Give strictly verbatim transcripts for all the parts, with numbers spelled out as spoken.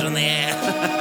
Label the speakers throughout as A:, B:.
A: заряженные.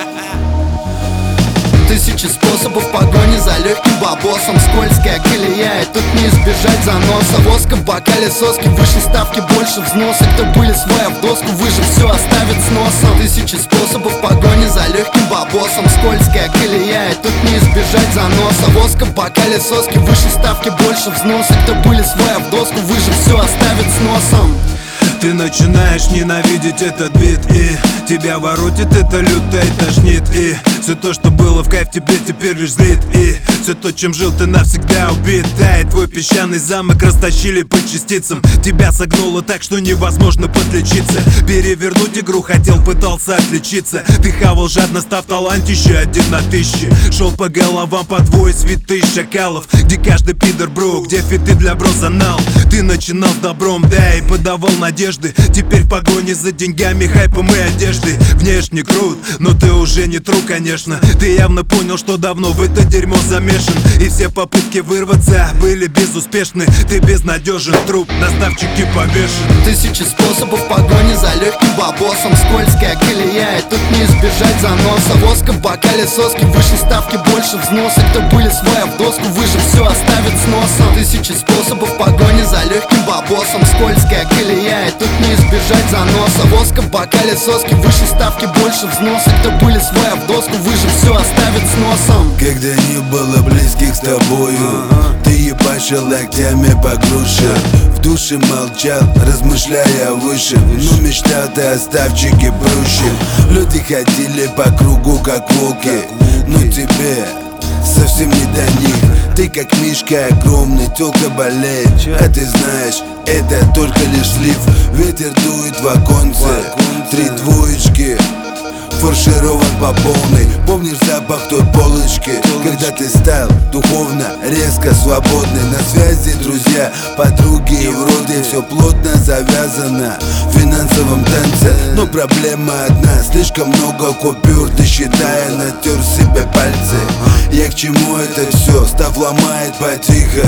B: Тысячи способов погони за легким бабосом. Скользкая колея, и тут не избежать заноса. Воска в бокале соски, выше ставки, больше взноса. Кто были своя в доску, выжив, все оставит с носом. Тысячи способов погони за легким бабосом. Скользкая колея, и тут не избежать заноса. Воска в бокале соски, выше ставки, больше взноса. Кто были своя в доску, выжив, все оставит с носом.
C: Ты начинаешь ненавидеть этот бит, и тебя воротит это люто и тошнит. И все то, что было в кайф, тебе теперь лишь злит. И все то, чем жил, ты навсегда убит. Да, и твой песчаный замок растащили по частицам. Тебя согнуло так, что невозможно подлечиться. Перевернуть игру хотел, пытался отличиться. Ты хавал жадно, став талантище один на тысячи. Шел по головам по двое святых шакалов, где каждый пидор бро, где фиты для брозанал. Ты начинал с добром, да, и подавал надежды. Теперь в погоне за деньгами, хайпом и одеждой. Внешне крут, но ты уже не тру, конечно. Ты явно понял, что давно в это дерьмо замешан. И все попытки вырваться были безуспешны. Ты безнадежен, труп, наставчики повешены.
B: Тысячи способов погони за легким бабосом. Скользкая колея, и тут не избежать заноса. Воска в бокале соски, выше ставки, больше взноса. Кто были своя в доску, выжив, все оставит с носом. Тысячи способов погони за легким бабосом. Скользкая колея, и тут не избежать заноса. Воска в бокале соски, выше ставки, больше взноса. Кто были своя в доску, выжив, все оставит с носом.
D: Когда не было близких с тобою, ты ебашил локтями по груше. В душе молчал, размышляя выше, но мечтал ты о ставчике проще. Люди ходили по кругу, как волки, но тебе совсем не до них. Ты как мишка огромный, тёлка болеет, а ты знаешь, это только лишь слив. Ветер дует в оконце, три двоечки, фарширован по полной. Помнишь запах той полочки, когда ты стал духовно, резко свободный. На связи друзья, подруги и вроде все плотно завязано в финансовом танце. Но проблема одна, слишком много купюр. Ты, считая, натер себе пальцы. Я к чему это все? Став ломает потихо.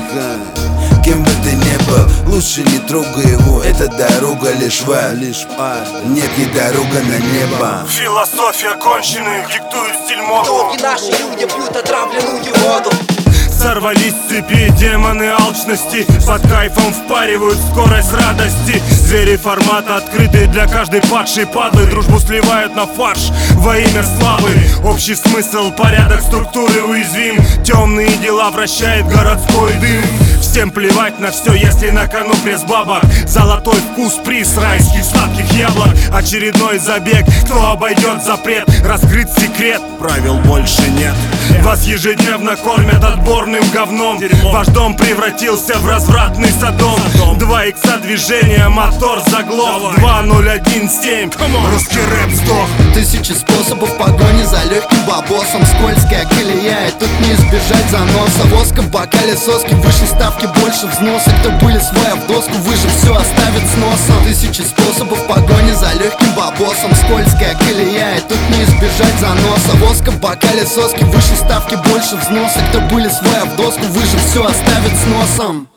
D: Кем бы ты ни был, лучше не трогай его. Эта дорога лишь в ад, нет, не дорога на небо.
E: Философия конченых диктует стиль моду.
A: Долги наши люди пьют отравленную воду.
E: Сорвались с цепи демоны алчности, под кайфом впаривают скорость радости. Звери формата открытые для каждой падшей падлы. Дружбу сливают на фарш во имя славы. Общий смысл, порядок структуры уязвим. Темные дела вращает городской дым. Всем плевать на все, если на кону пресс бабок. Золотой вкус, приз райских сладких яблок. Очередной забег, кто обойдет запрет. Раскрыт секрет, правил больше нет. Вас ежедневно кормят отборным говном. Ваш дом превратился в развратный садом. Два икса движения, мотор заглох. Два ноль один семь, русский рэп сдох.
B: Тысячи способов погони за легким бабосом. Скользкая колея, и тут не избежать заноса. Воска в бокале соски, выше ставки, больше взноса. Кто были своя в доску, выжив, все оставит с носом. Тысячи способов погони за легким бабосом. Скользкая колея, и тут не избежать заноса. Воска в бокале соски, выше ставки, больше взноса. Кто были своя в доску, выжив, все оставит с носом.